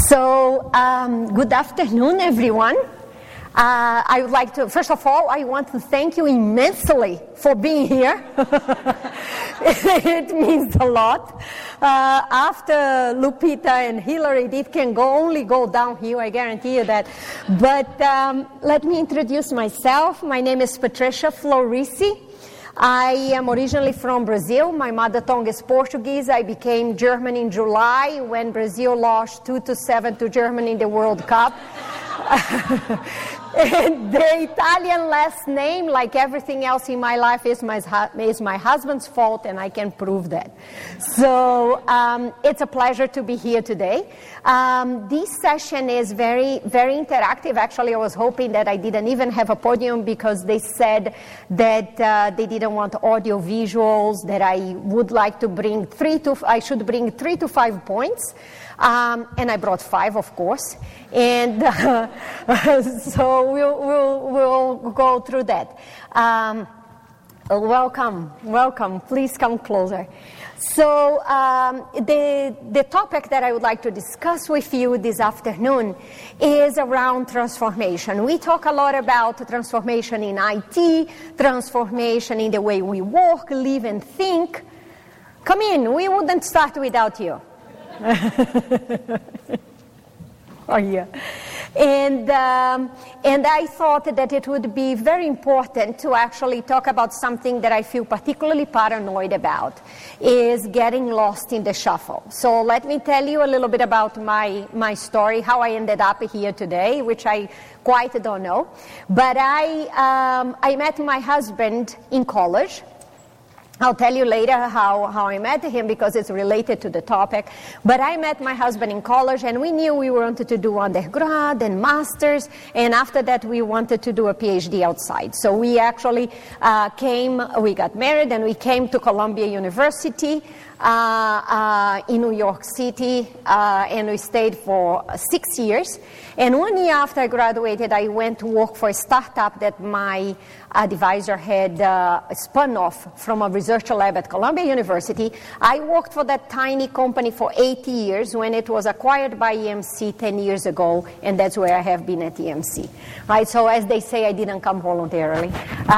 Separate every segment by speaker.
Speaker 1: So, good afternoon, everyone. I would like to, first of all, I want to thank you immensely for being here. It means a lot. After Lupita and Hillary, it can only go downhill, I guarantee you that. But let me introduce myself. My name is Patricia Florisi. I am originally from Brazil. My mother tongue is Portuguese. I became German in July when Brazil lost 2-7 to Germany in the World Cup. And the Italian last name, like everything else in my life, is my husband's fault, and I can prove that. So it's a pleasure to be here today. This session is very, very interactive. Actually, I was hoping that I didn't even have a podium because they said that they didn't want audio visuals, that I would like to bring I should bring 3 to 5 points. And I brought 5, of course, and so we'll go through that. Welcome. Please come closer. So the topic that I would like to discuss with you this afternoon is around transformation. We talk a lot about transformation in IT, transformation in the way we work, live, and think. Come in. We wouldn't start without you. Oh, yeah. And I thought that it would be very important to actually talk about something that I feel particularly paranoid about, is getting lost in the shuffle. So let me tell you a little bit about my story, how I ended up here today, which I quite don't know. But I met my husband in college. I'll tell you later how I met him because it's related to the topic. But I met my husband in college, and we knew we wanted to do undergrad and master's, and after that we wanted to do a PhD outside. So we actually we got married, and we came to Columbia University in New York City, and we stayed for 6 years. And 1 year after I graduated, I went to work for a startup that my advisor had spun off from a research lab at Columbia University. I worked for that tiny company for 8 years when it was acquired by EMC 10 years ago, and that's where I have been at EMC. Right? So as they say, I didn't come voluntarily.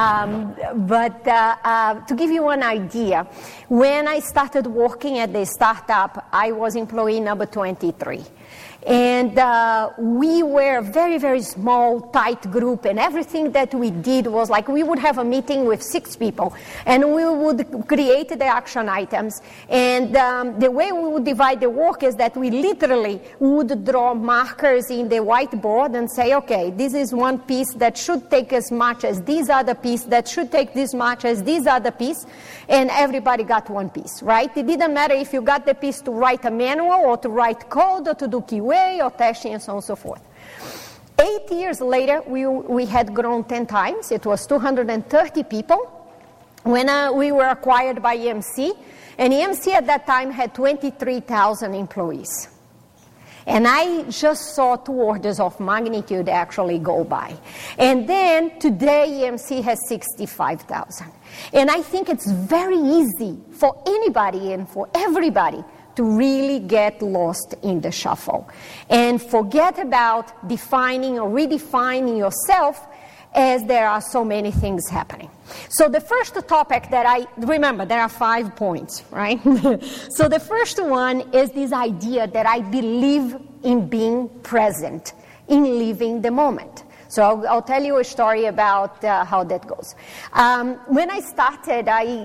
Speaker 1: But to give you an idea, when I started working at the startup, I was employee number 23. And we were a very, very small, tight group, and everything that we did was like we would have a meeting with 6 people, and we would create the action items. And the way we would divide the work is that we literally would draw markers in the whiteboard and say, okay, this is one piece that should take as much as this other piece, that should take this much as this other piece, and everybody got one piece, right? It didn't matter if you got the piece to write a manual or to write code or to do QA or testing and so on and so forth. 8 years later, we had grown 10 times. It was 230 people when we were acquired by EMC. And EMC at that time had 23,000 employees. And I just saw 2 orders of magnitude actually go by. And then today EMC has 65,000. And I think it's very easy for anybody and for everybody to really get lost in the shuffle and forget about defining or redefining yourself, as there are so many things happening. So the first topic that remember, there are 5 points, right? So the first one is this idea that I believe in being present, in living the moment. So I'll tell you a story about how that goes. When I started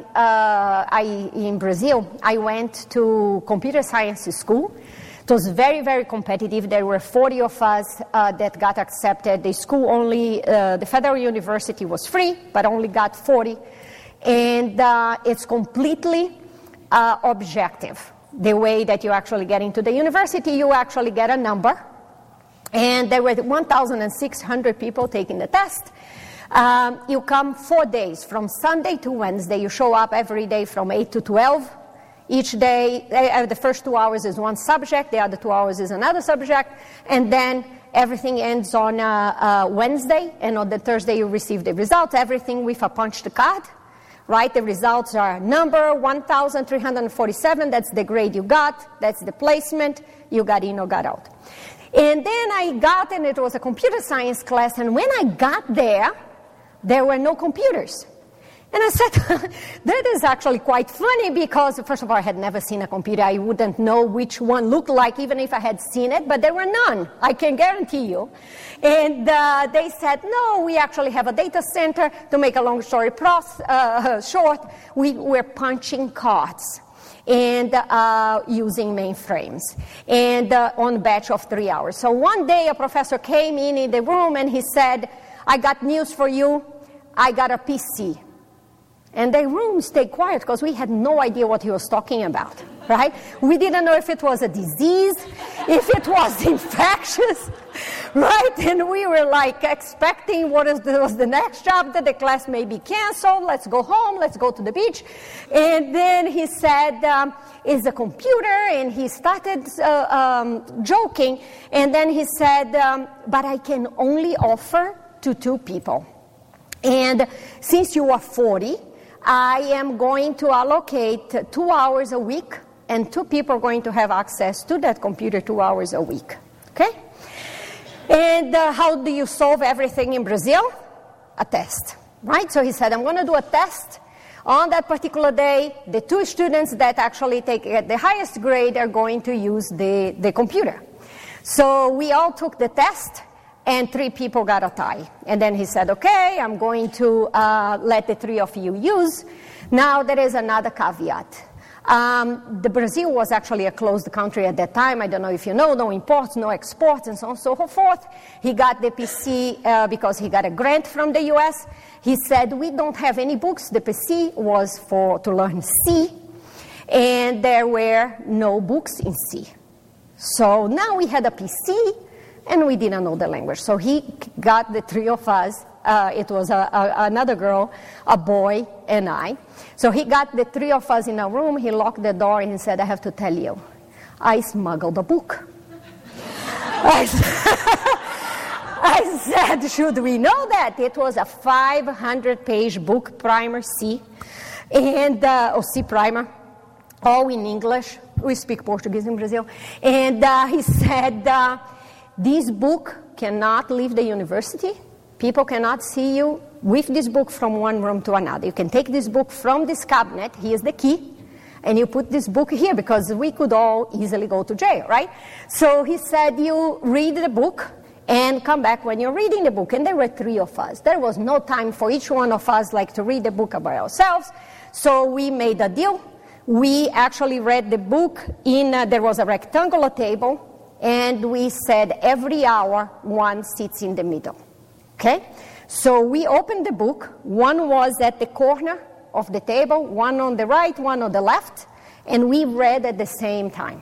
Speaker 1: in Brazil, I went to computer science school. It was very, very competitive. There were 40 of us that got accepted. The school the Federal University was free, but only got 40. And it's completely objective. The way that you actually get into the university, you actually get a number. And there were 1,600 people taking the test. You come 4 days, from Sunday to Wednesday. You show up every day from 8 to 12. Each day, the first 2 hours is one subject, the other 2 hours is another subject, and then everything ends on Wednesday, and on the Thursday you receive the results, everything with a punched card. right? The results are number 1,347, that's the grade you got, that's the placement, you got in or got out. And then and it was a computer science class, and when I got there were no computers. And I said, that is actually quite funny because, first of all, I had never seen a computer. I wouldn't know which one looked like, even if I had seen it, but there were none, I can guarantee you. And they said, no, we actually have a data center. To make a long story short, we were punching cards and using mainframes, and on a batch of 3 hours. So one day a professor came in the room and he said, I got news for you. I got a PC. And the room stayed quiet because we had no idea what he was talking about, right? We didn't know if it was a disease, if it was infectious, right? And we were like expecting was the next job, that the class may be canceled, let's go home, let's go to the beach. And then he said, it's a computer, and he started joking. And then he said, but I can only offer to 2 people. And since you are 40, I am going to allocate 2 hours a week, and 2 people are going to have access to that computer 2 hours a week. Okay? And how do you solve everything in Brazil? A test, right? So he said, I'm going to do a test. On that particular day, the 2 students that actually take the highest grade are going to use the computer. So we all took the test, and 3 people got a tie. And then he said, okay, I'm going to let the 3 of you use. Now there is another caveat. The Brazil was actually a closed country at that time. I don't know if you know, no imports, no exports, and so on and so forth. He got the PC because he got a grant from the US. He said, we don't have any books. The PC was to learn C, and there were no books in C. So now we had a PC, and we didn't know the language. So he got the 3 of us. It was another girl, a boy, and I. So he got the 3 of us in a room. He locked the door, and he said, I have to tell you, I smuggled a book. I said, should we know that? It was a 500-page book, primer C, and or C primer, all in English. We speak Portuguese in Brazil. And he said, this book cannot leave the university. People cannot see you with this book from one room to another. You can take this book from this cabinet, here's the key, and you put this book here because we could all easily go to jail, right? So he said, you read the book and come back when you're reading the book. And there were 3 of us. There was no time for each one of us to read the book by ourselves. So we made a deal. We actually read the book there was a rectangular table, and we said every hour one sits in the middle. Okay? So we opened the book. One was at the corner of the table, one on the right, one on the left, and we read at the same time.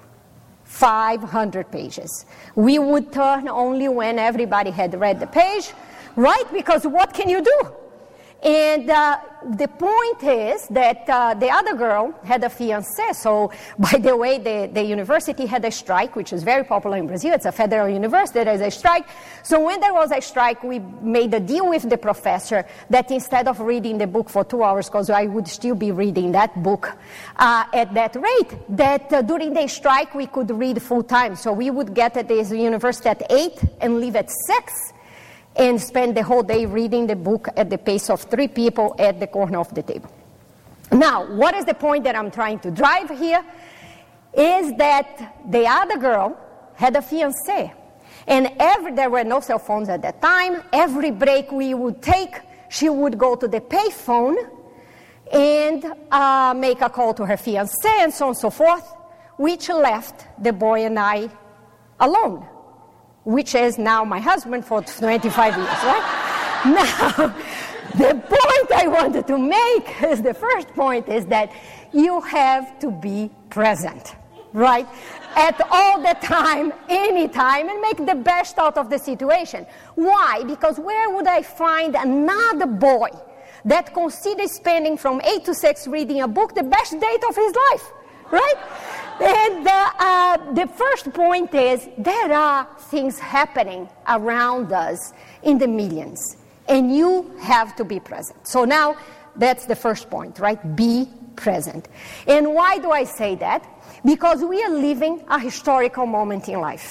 Speaker 1: 500 pages. We would turn only when everybody had read the page, right? Because what can you do? And the point is that the other girl had a fiancé. So, by the way, the university had a strike, which is very popular in Brazil. It's a federal university. There is a strike. So when there was a strike, we made a deal with the professor that instead of reading the book for 2 hours, because I would still be reading that book at that rate, that during the strike we could read full time. So we would get at the university at 8 and leave at 6. And spend the whole day reading the book at the pace of 3 people at the corner of the table. Now, what is the point that I'm trying to drive here? Is that the other girl had a fiancé. And there were no cell phones at that time. Every break we would take, she would go to the payphone and make a call to her fiancé and so on and so forth, which left the boy and I alone, which is now my husband for 25 years, right? Now, the point I wanted to make is the first point is that you have to be present, right? At all the time, any time, and make the best out of the situation. Why? Because where would I find another boy that considers spending from 8 to 6 reading a book the best date of his life, right? And the first point is there are things happening around us in the millions, and you have to be present. So now that's the first point, right? Be present. And why do I say that? Because we are living a historical moment in life.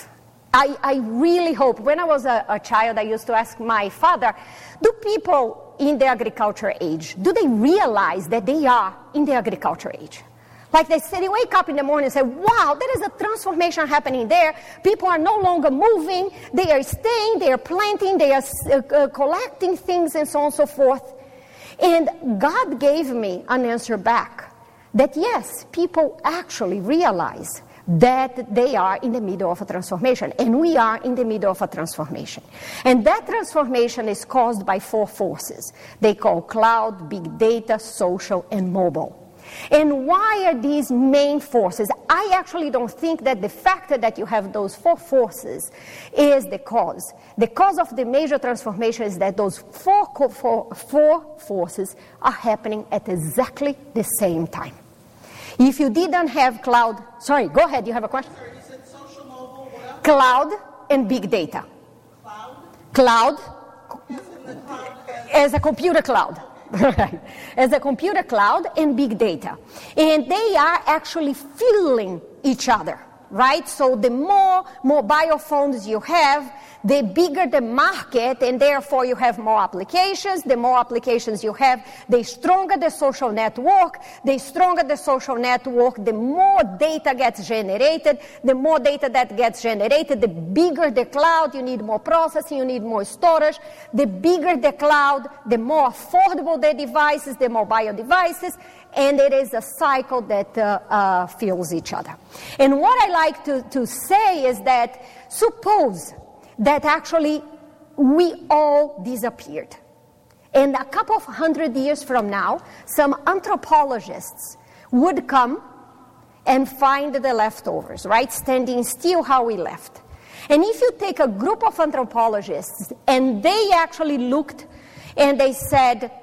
Speaker 1: I really hope, when I was a child, I used to ask my father, do people in the agriculture age, do they realize that they are in the agriculture age? Like they wake up in the morning and say, wow, there is a transformation happening there. People are no longer moving. They are staying, they are planting, they are collecting things and so on and so forth. And God gave me an answer back that yes, people actually realize that they are in the middle of a transformation. And we are in the middle of a transformation. And that transformation is caused by 4 forces. They call cloud, big data, social, and mobile. And why are these main forces? I actually don't think that the fact that you have those 4 forces is the cause. The cause of the major transformation is that those four forces are happening at exactly the same time. If you didn't have cloud, sorry, go ahead, you have a question?
Speaker 2: Sorry, you said social, mobile, what else?
Speaker 1: Cloud and big data.
Speaker 2: Cloud?
Speaker 1: Cloud,
Speaker 2: As in the cloud
Speaker 1: as a computer cloud. Right. As a computer cloud and big data. And they are actually fueling each other, right? So the more mobile phones you have, the bigger the market, and therefore you have more applications. The more applications you have, the stronger the social network. The stronger the social network, the more data gets generated. The more data that gets generated, the bigger the cloud. You need more processing, you need more storage. The bigger the cloud, the more affordable the devices, the mobile devices. And it is a cycle that fuels each other. And what I like to say is that suppose that actually we all disappeared. And a couple of 100 years from now, some anthropologists would come and find the leftovers, right? Standing still how we left. And if you take a group of anthropologists and they actually looked and they said,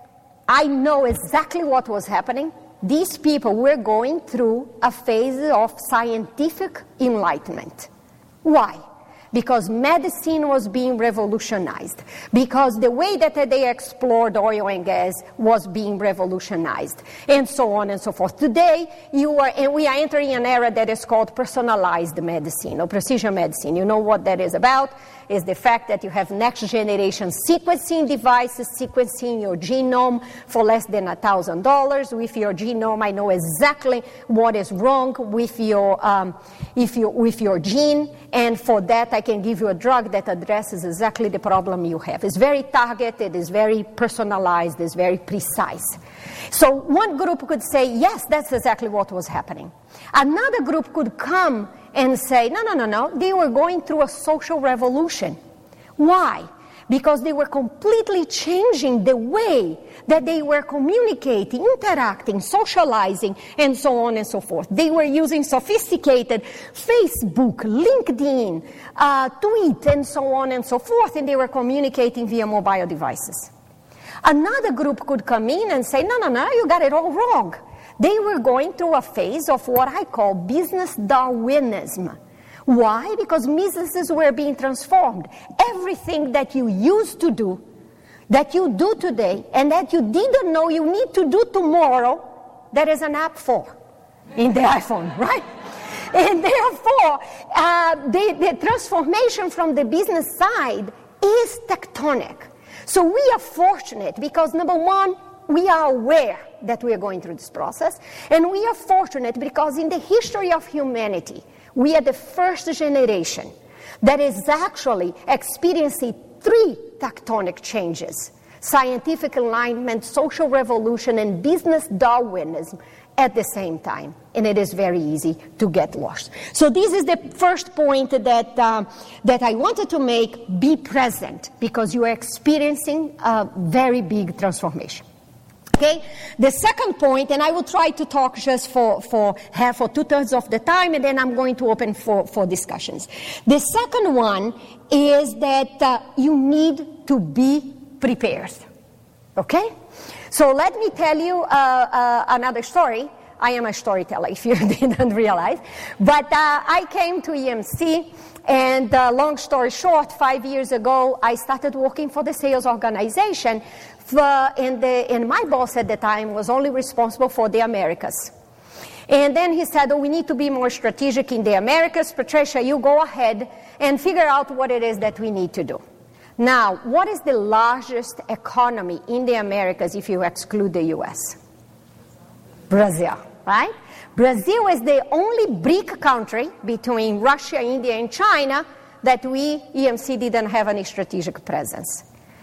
Speaker 1: I know exactly what was happening. These people were going through a phase of scientific enlightenment. Why? Because medicine was being revolutionized, because the way that they explored oil and gas was being revolutionized, and so on and so forth. Today, we are entering an era that is called personalized medicine or precision medicine. You know what that is about? Is the fact that you have next-generation sequencing devices sequencing your genome for less than $1,000. With your genome, I know exactly what is wrong with your gene, and for that, I can give you a drug that addresses exactly the problem you have. It's very targeted, it's very personalized, it's very precise. So one group could say, yes, that's exactly what was happening. Another group could come and say, no, they were going through a social revolution. Why? Because they were completely changing the way that they were communicating, interacting, socializing, and so on and so forth. They were using sophisticated Facebook, LinkedIn, Tweet, and so on and so forth, and they were communicating via mobile devices. Another group could come in and say, no, you got it all wrong. They were going through a phase of what I call business Darwinism. Why? Because businesses were being transformed. Everything that you used to do, that you do today, and that you didn't know you need to do tomorrow, there is an app for in the iPhone, right? And therefore, the transformation from the business side is tectonic. So we are fortunate because, number one, we are aware that we are going through this process, and we are fortunate because in the history of humanity, we are the first generation that is actually experiencing 3 tectonic changes: scientific alignment, social revolution, and business Darwinism at the same time. And it is very easy to get lost. So this is the first point that I wanted to make. Be present, because you are experiencing a very big transformation. Okay, the second point, and I will try to talk just for half or 2/3 of the time, and then I'm going to open for discussions. The second one is that you need to be prepared. Okay? So let me tell you another story. I am a storyteller, if you didn't realize. But I came to EMC, and long story short, 5 years ago, I started working for the sales organization. And my boss at the time was only responsible for the Americas. And then he said, we need to be more strategic in the Americas. Patricia, you go ahead and figure out what it is that we need to do. Now, what is the largest economy in the Americas if you exclude the U.S.? Brazil, right? Brazil is the only BRIC country between Russia, India, and China that we, EMC, didn't have any strategic presence.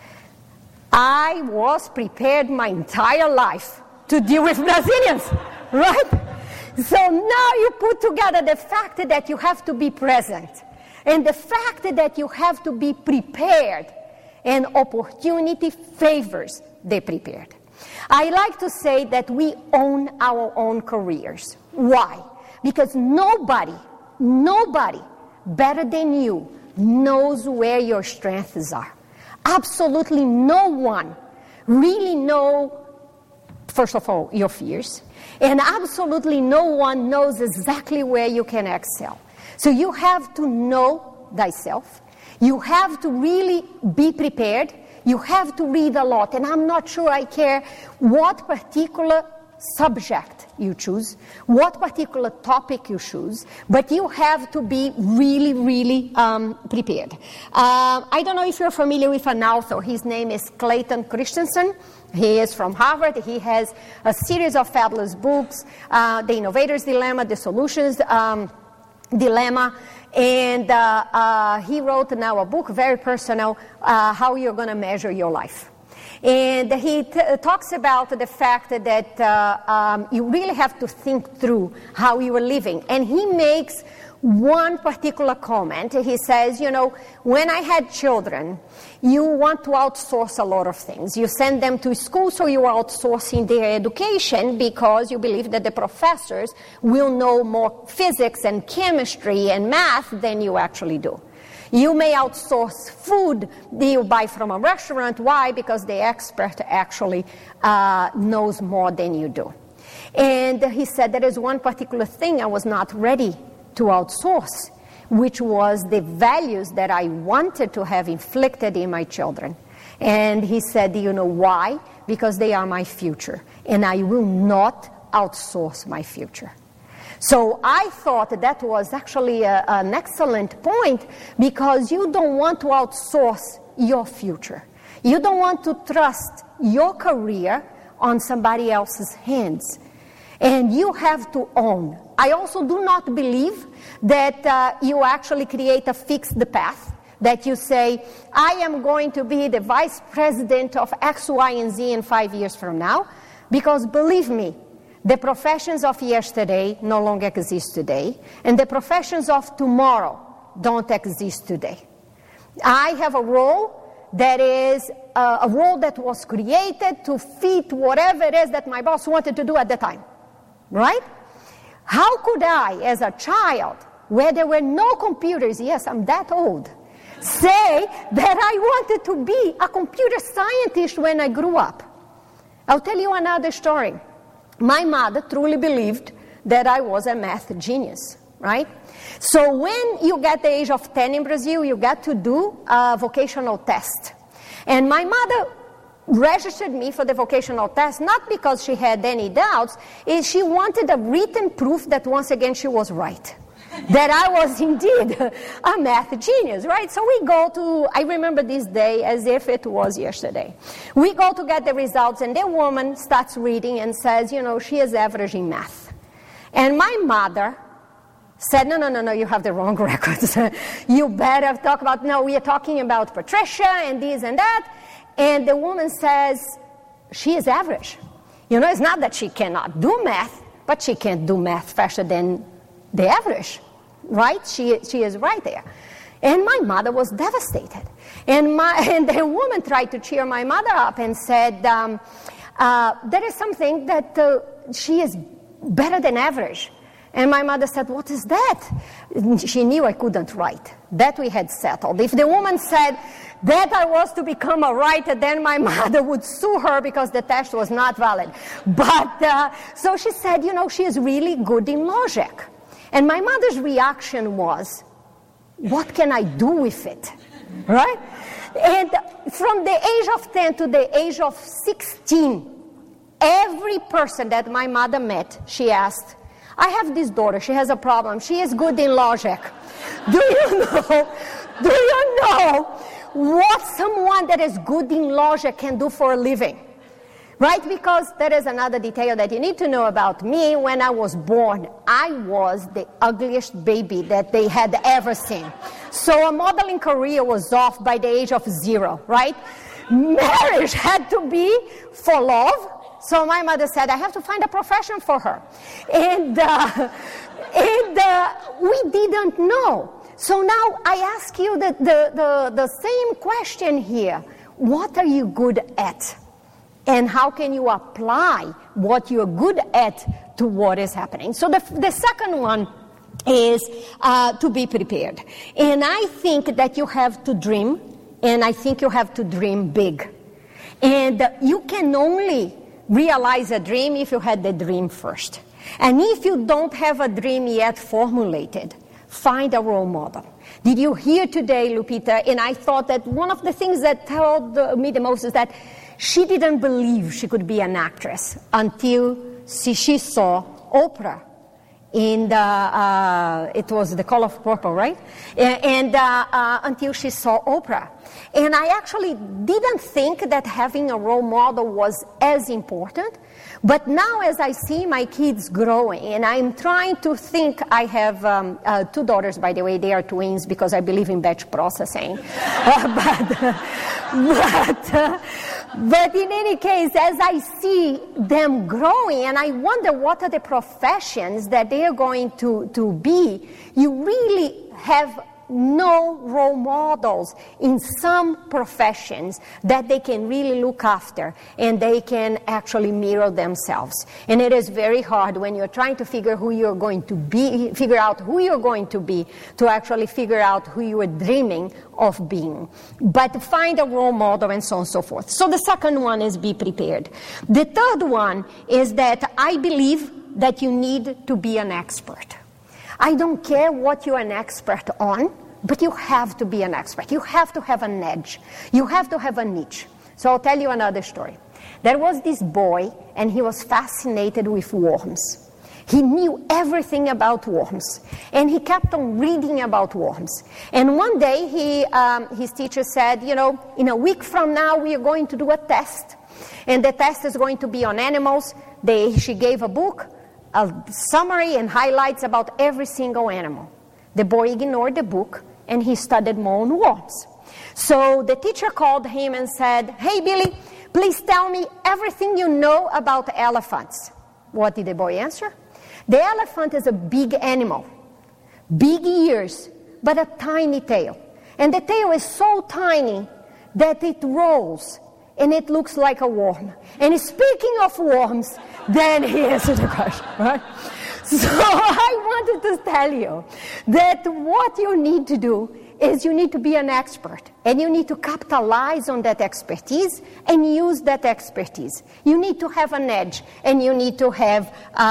Speaker 1: I was prepared my entire life to deal with Brazilians, right? So now you put together the fact that you have to be present and the fact that you have to be prepared, and opportunity favors the prepared. I like to say that we own our own careers. Why? Because nobody better than you knows where your strengths are. Absolutely no one really knows, first of all, your fears, and absolutely no one knows exactly where you can excel. So you have to know thyself. You have to really be prepared. You have to read a lot. And I'm not sure I care what particular subject you choose, what particular topic you choose, but you have to be really, really prepared. I don't know if you're familiar with an author. His name is Clayton Christensen. He is from Harvard. He has a series of fabulous books, The Innovator's Dilemma, The Solutions Dilemma, and he wrote now a book, very personal, How You're Going to Measure Your Life. And he talks about the fact that you really have to think through how you are living. And he makes one particular comment. He says, you know, when I had children, you want to outsource a lot of things. You send them to school, so you are outsourcing their education because you believe that the professors will know more physics and chemistry and math than you actually do. You may outsource food that you buy from a restaurant. Why? Because the expert actually knows more than you do. And he said there is one particular thing I was not ready to outsource, which was the values that I wanted to have inflicted in my children. And he said, you know why? Because they are my future, and I will not outsource my future. So I thought that was actually an excellent point, because you don't want to outsource your future. You don't want to trust your career on somebody else's hands. And you have to own. I also do not believe that you actually create a fixed path, that you say, I am going to be the vice president of X, Y, and Z in 5 years from now, because believe me, the professions of yesterday no longer exist today, and the professions of tomorrow don't exist today. I have a role that is a role that was created to fit whatever it is that my boss wanted to do at the time, right? How could I, as a child, where there were no computers, yes, I'm that old, say that I wanted to be a computer scientist when I grew up? I'll tell you another story. My mother truly believed that I was a math genius, right? So when you get the age of 10 in Brazil, you get to do a vocational test. And my mother registered me for the vocational test, not because she had any doubts, she wanted a written proof that once again she was right, that I was indeed a math genius, right? So we go to, I remember this day as if it was yesterday. We go to get the results, and the woman starts reading and says, you know, she is average in math. And my mother said, no, you have the wrong records. You better talk about, no, we are talking about Patricia and this and that. And the woman says, she is average. You know, it's not that she cannot do math, but she can't do math faster than the average, right? She is right there. And my mother was devastated. And the woman tried to cheer my mother up and said, there is something that she is better than average. And my mother said, what is that? She knew I couldn't write. That we had settled. If the woman said that I was to become a writer, then my mother would sue her because the test was not valid. But, so she said, you know, she is really good in logic. And my mother's reaction was, what can I do with it? Right? And from the age of 10 to the age of 16, every person that my mother met, she asked, I have this daughter. She has a problem. She is good in logic. Do you know what someone that is good in logic can do for a living? Right? Because there is another detail that you need to know about me. When I was born, I was the ugliest baby that they had ever seen. So a modeling career was off by the age of 0, right? Marriage had to be for love. So my mother said, I have to find a profession for her. And we didn't know. So now I ask you the same question here. What are you good at? And how can you apply what you're good at to what is happening? So the second one is to be prepared. And I think that you have to dream, and I think you have to dream big. And you can only realize a dream if you had the dream first. And if you don't have a dream yet formulated, find a role model. Did you hear today, Lupita? And I thought that one of the things that told me the most is that she didn't believe she could be an actress until she saw Oprah in it was The Color of Purple, right? And until she saw Oprah. And I actually didn't think that having a role model was as important. But now as I see my kids growing, and I'm trying to think, I have 2 daughters, by the way, they are twins because I believe in batch processing. But in any case, as I see them growing, and I wonder what are the professions that they are going to be, you really have no role models in some professions that they can really look after and they can actually mirror themselves. And it is very hard when you're trying to figure out who you're going to be to actually figure out who you are dreaming of being. But find a role model and so on and so forth. So the second one is be prepared. The third one is that I believe that you need to be an expert. I don't care what you're an expert on, but you have to be an expert. You have to have an edge. You have to have a niche. So I'll tell you another story. There was this boy, and he was fascinated with worms. He knew everything about worms, and he kept on reading about worms. And one day, his teacher said, you know, in a week from now, we are going to do a test. And the test is going to be on animals. She gave a book, a summary and highlights about every single animal. The boy ignored the book, and he studied more on worms. So the teacher called him and said, hey, Billy, please tell me everything you know about elephants. What did the boy answer? The elephant is a big animal, big ears, but a tiny tail. And the tail is so tiny that it rolls, and it looks like a worm. And speaking of worms, then he answered the question, right? So I wanted to tell you that what you need to do is you need to be an expert, and you need to capitalize on that expertise and use that expertise. You need to have an edge, and you need to have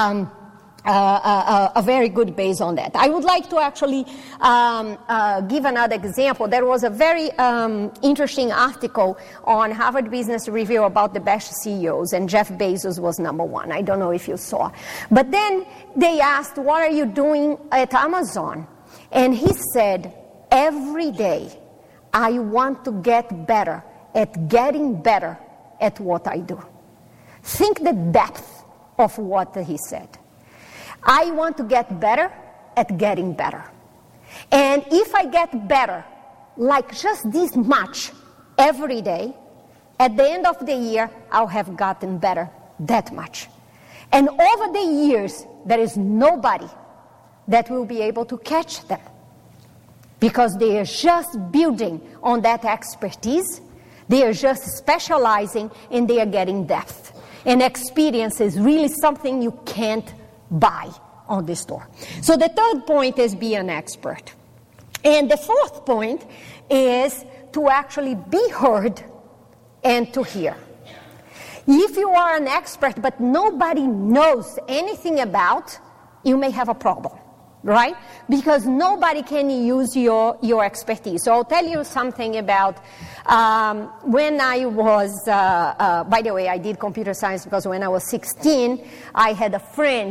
Speaker 1: a very good base on that. I would like to actually give another example. There was a very interesting article on Harvard Business Review about the best CEOs, and Jeff Bezos was number 1. I don't know if you saw. But then they asked, what are you doing at Amazon? And he said, every day I want to get better at getting better at what I do. Think the depth of what he said. I want to get better at getting better. And if I get better, like just this much every day, at the end of the year, I'll have gotten better that much. And over the years, there is nobody that will be able to catch them, because they are just building on that expertise. They are just specializing, and they are getting depth. And experience is really something you can't buy on the store. So the third point is be an expert. And the fourth point is to actually be heard and to hear. If you are an expert but nobody knows anything about, you may have a problem, right? Because nobody can use your expertise. So I'll tell you something about when I was, by the way, I did computer science because when I was 16, I had a friend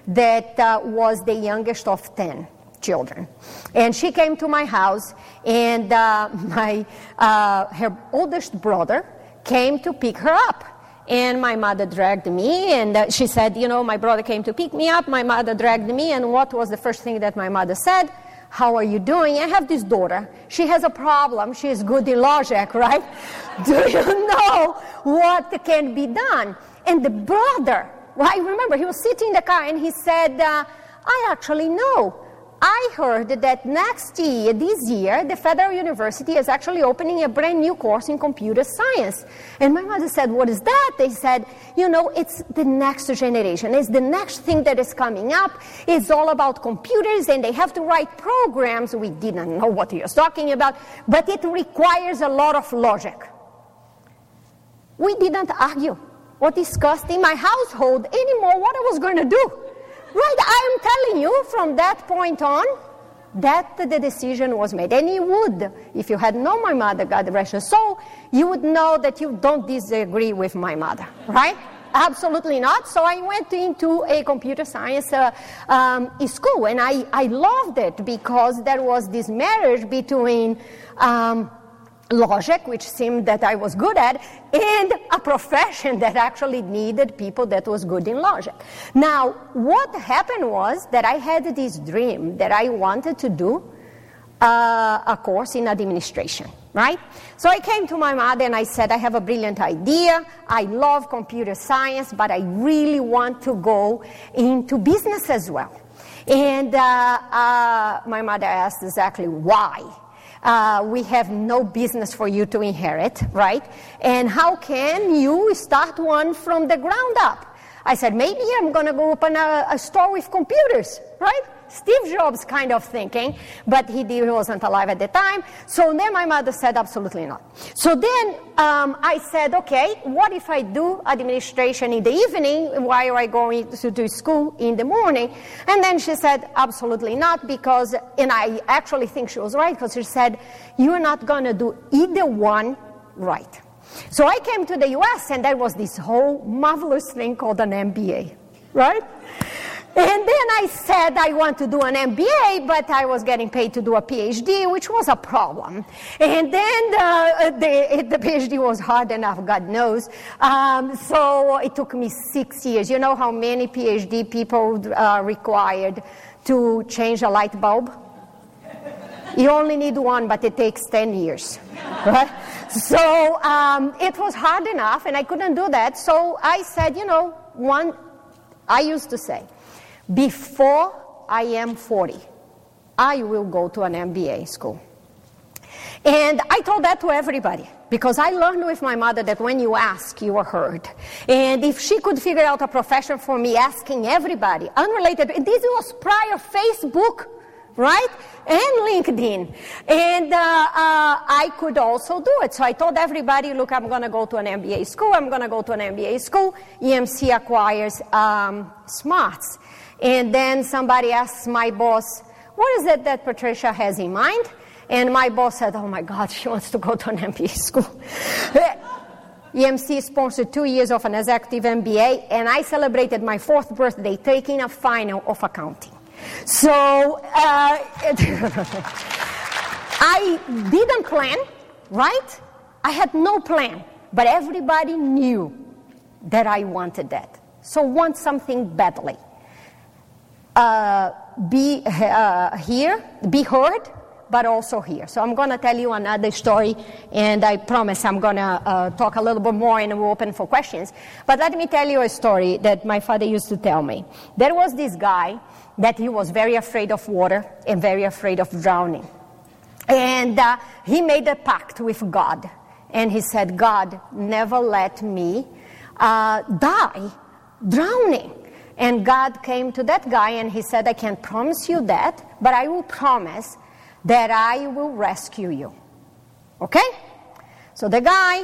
Speaker 1: that was the youngest of 10 children. And she came to my house, and her oldest brother came to pick her up. And my mother dragged me, and she said, my brother came to pick me up. My mother dragged me, and what was the first thing that my mother said? How are you doing? I have this daughter. She has a problem. She is good in logic, right? Do you know what can be done? And the brother, I remember he was sitting in the car, and he said, I actually know. I heard that this year, the Federal University is actually opening a brand new course in computer science. And my mother said, what is that? They said, it's the next generation. It's the next thing that is coming up. It's all about computers, and they have to write programs. We didn't know what he was talking about, but it requires a lot of logic. We didn't argue or discuss in my household anymore what I was going to do. Right, I am telling you, from that point on, that the decision was made. And you would, if you had known my mother, God rest her soul, you would know that you don't disagree with my mother, right? Absolutely not. So I went into a computer science school, and I loved it because there was this marriage between logic, which seemed that I was good at, and a profession that actually needed people that was good in logic. Now, what happened was that I had this dream that I wanted to do a course in administration, right? So I came to my mother and I said, I have a brilliant idea. I love computer science, but I really want to go into business as well. And my mother asked exactly why. We have no business for you to inherit, right? And how can you start one from the ground up? I said, maybe I'm going to go open a store with computers, right? Steve Jobs kind of thinking, but he wasn't alive at the time. So then my mother said, absolutely not. So then I said, okay, what if I do administration in the evening while I go to school in the morning? And then she said, absolutely not, because, and I actually think she was right, because she said, you're not going to do either one right. So I came to the U.S., and there was this whole marvelous thing called an MBA, right? And then I said I want to do an MBA, but I was getting paid to do a PhD, which was a problem. And then the PhD was hard enough, God knows. So it took me 6 years. You know how many PhD people required to change a light bulb? You only need one, but it takes 10 years. Right? So it was hard enough, and I couldn't do that. So I said, I used to say, before I am 40, I will go to an MBA school. And I told that to everybody, because I learned with my mother that when you ask, you are heard. And if she could figure out a profession for me, asking everybody, unrelated, and this was prior Facebook, right? And LinkedIn. And I could also do it. So I told everybody, look, I'm going to go to an MBA school. I'm going to go to an MBA school. EMC acquires smarts. And then somebody asks my boss, what is it that Patricia has in mind? And my boss said, oh my God, she wants to go to an MBA school. EMC sponsored 2 years of an executive MBA, and I celebrated my 4th birthday taking a final of accounting. So I didn't plan, right? I had no plan, but everybody knew that I wanted that. So want something badly. Be heard, but also here. So I'm going to tell you another story, and I promise I'm going to talk a little bit more, and we'll open for questions. But let me tell you a story that my father used to tell me. There was this guy that he was very afraid of water and very afraid of drowning. And he made a pact with God. And he said, God, never let me die drowning. And God came to that guy and he said, I can't promise you that, but I will promise that I will rescue you. Okay? So the guy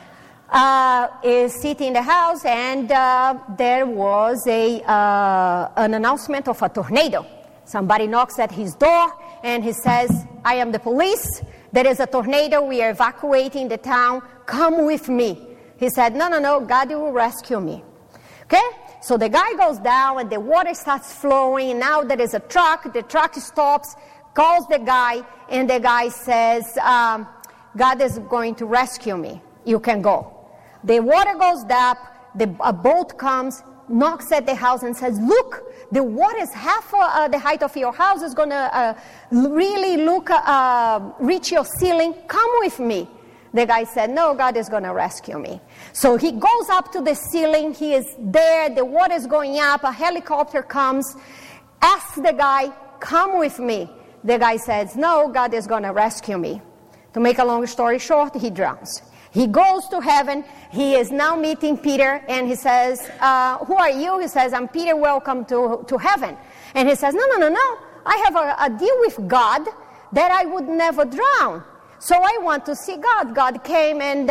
Speaker 1: is sitting in the house, and there was an announcement of a tornado. Somebody knocks at his door and he says, I am the police. There is a tornado. We are evacuating the town. Come with me. He said, no, God will rescue me. Okay? So the guy goes down and the water starts flowing, and now there is a truck. The truck stops, calls the guy, and the guy says, God is going to rescue me. You can go. The water goes up, a boat comes, knocks at the house and says, look, the water is half the height of your house. Is going to really reach your ceiling. Come with me. The guy said, no, God is going to rescue me. So he goes up to the ceiling. He is there. The water is going up. A helicopter comes. Asks the guy, come with me. The guy says, no, God is going to rescue me. To make a long story short, he drowns. He goes to heaven. He is now meeting Peter, and he says, who are you? He says, I'm Peter, welcome to heaven. And he says, no. I have a deal with God that I would never drown. So I want to see God. God came and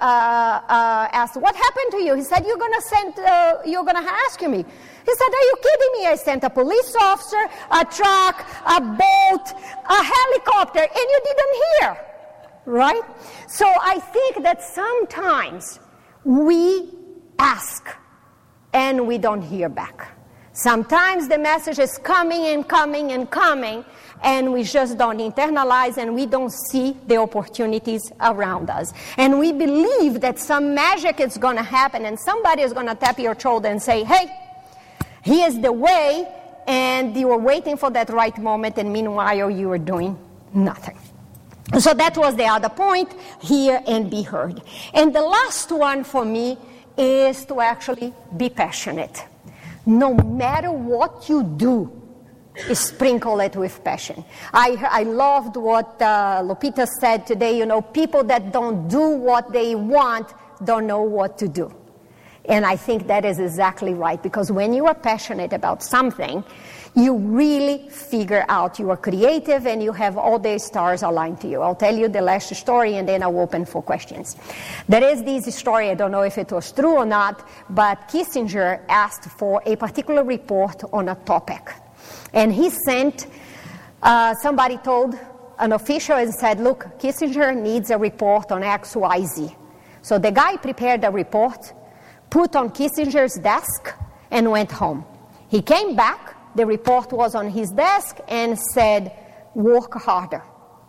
Speaker 1: asked, what happened to you? He said, you're going to rescue me. He said, are you kidding me? I sent a police officer, a truck, a boat, a helicopter, and you didn't hear. Right? So I think that sometimes we ask and we don't hear back. Sometimes the message is coming and coming and coming, and we just don't internalize and we don't see the opportunities around us. And we believe that some magic is going to happen and somebody is going to tap your shoulder and say, hey, here's the way, and you were waiting for that right moment, and meanwhile you were doing nothing. So that was the other point, hear and be heard. And the last one for me is to actually be passionate. No matter what you do, sprinkle it with passion. I loved what Lupita said today, people that don't do what they want don't know what to do. And I think that is exactly right, because when you are passionate about something, you really figure out you are creative and you have all the stars aligned to you. I'll tell you the last story and then I'll open for questions. There is this story, I don't know if it was true or not, but Kissinger asked for a particular report on a topic. And he sent, somebody told an official and said, look, Kissinger needs a report on XYZ. So the guy prepared a report, put on Kissinger's desk, and went home. He came back. The report was on his desk and said, work harder.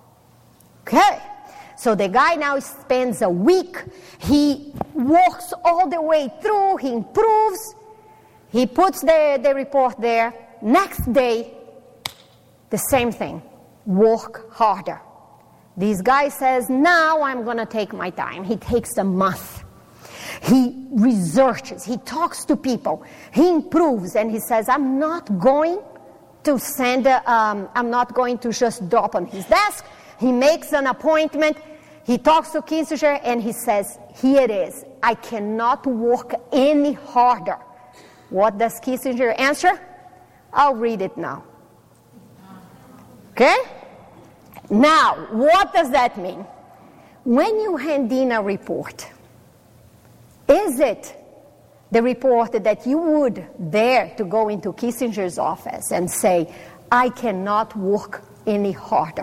Speaker 1: Okay. So the guy now spends a week. He works all the way through. He improves. He puts the report there. Next day, the same thing. Work harder. This guy says, now I'm going to take my time. He takes a month. He researches, he talks to people, he improves, and he says, I'm not going to just drop on his desk. He makes an appointment, he talks to Kissinger, and he says, here it is. I cannot work any harder. What does Kissinger answer? I'll read it now. Okay? Now, what does that mean? When you hand in a report, is it the report that you would dare to go into Kissinger's office and say, I cannot work any harder?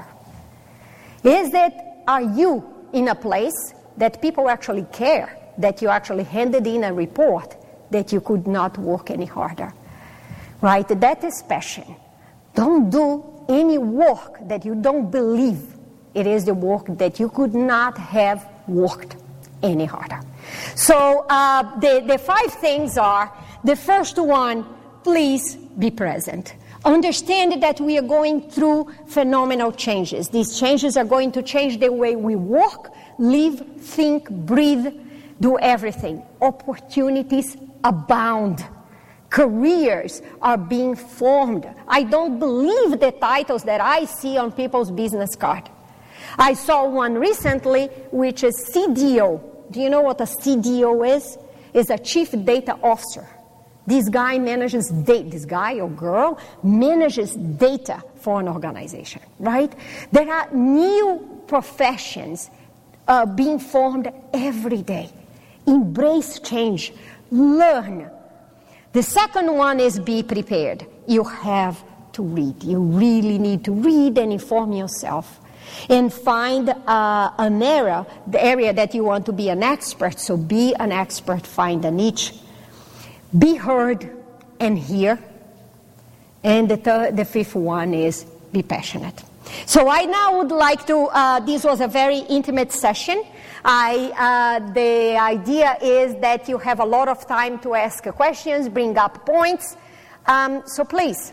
Speaker 1: Are you in a place that people actually care, that you actually handed in a report that you could not work any harder? Right? That is passion. Don't do any work that you don't believe it is the work that you could not have worked any harder. So the 5 things are, the first one, please be present. Understand that we are going through phenomenal changes. These changes are going to change the way we work, live, think, breathe, do everything. Opportunities abound. Careers are being formed. I don't believe the titles that I see on people's business card. I saw one recently, which is CDO. Do you know what a CDO is? It's a Chief Data Officer. This guy manages data. This guy or girl manages data for an organization, right? There are new professions being formed every day. Embrace change. Learn. The second one is be prepared. You have to read. You really need to read and inform yourself. And find an area, the area that you want to be an expert. So be an expert, find a niche. be heard and hear. And the fifth one is be passionate. So I now would like to, this was a very intimate session. The idea is that you have a lot of time to ask questions, bring up points. So please.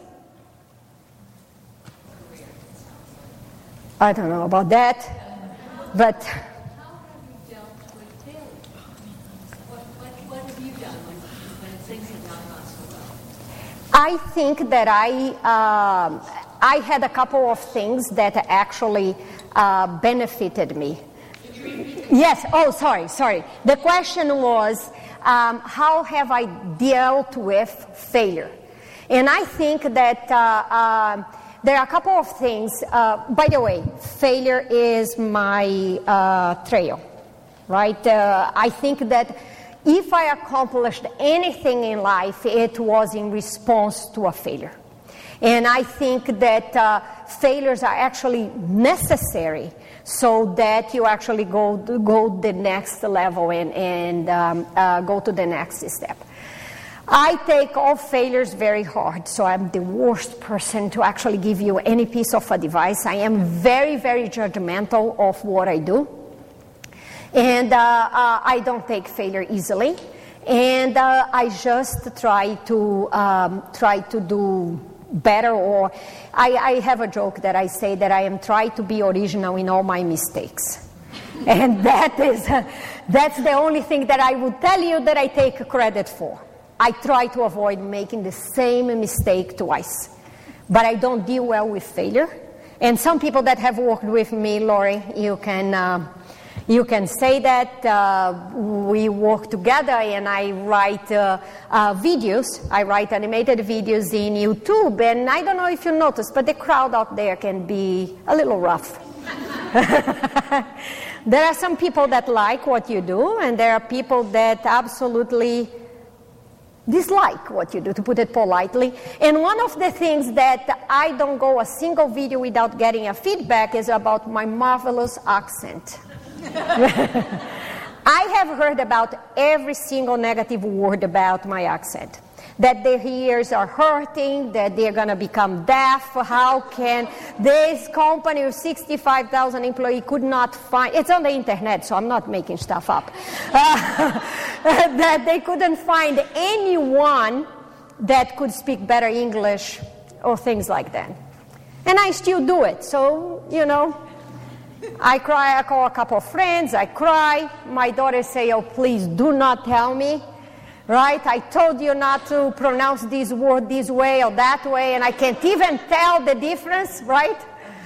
Speaker 1: I don't know about that, but...
Speaker 3: How have you dealt with failure? What have you done when things have not gone so well?
Speaker 1: I think that I had a couple of things that actually benefited me. Yes, oh, sorry. The question was, how have I dealt with failure? And I think that there are a couple of things. By the way, failure is my trail, right? I think that if I accomplished anything in life, it was in response to a failure. And I think that failures are actually necessary so that you actually go the next level and go to the next step. I take all failures very hard, so I'm the worst person to actually give you any piece of advice. I am very, very judgmental of what I do. And I don't take failure easily. And I just try to do better, or I have a joke that I say that I am trying to be original in all my mistakes. And that's the only thing that I would tell you that I take credit for. I try to avoid making the same mistake twice. But I don't deal well with failure. And some people that have worked with me, Lori, you can say that. We work together and I write videos. I write animated videos in YouTube. And I don't know if you noticed, but the crowd out there can be a little rough. There are some people that like what you do, and there are people that absolutely dislike what you do, to put it politely. And one of the things that I don't go a single video without getting a feedback is about my marvelous accent. I have heard about every single negative word about my accent. That their ears are hurting, that they're going to become deaf. How can this company with 65,000 employees could not find, it's on the internet, so I'm not making stuff up, that they couldn't find anyone that could speak better English or things like that. And I still do it, so, I cry, I call a couple of friends, I cry. My daughters say, oh, please do not tell me. Right? I told you not to pronounce this word this way or that way, and I can't even tell the difference, right?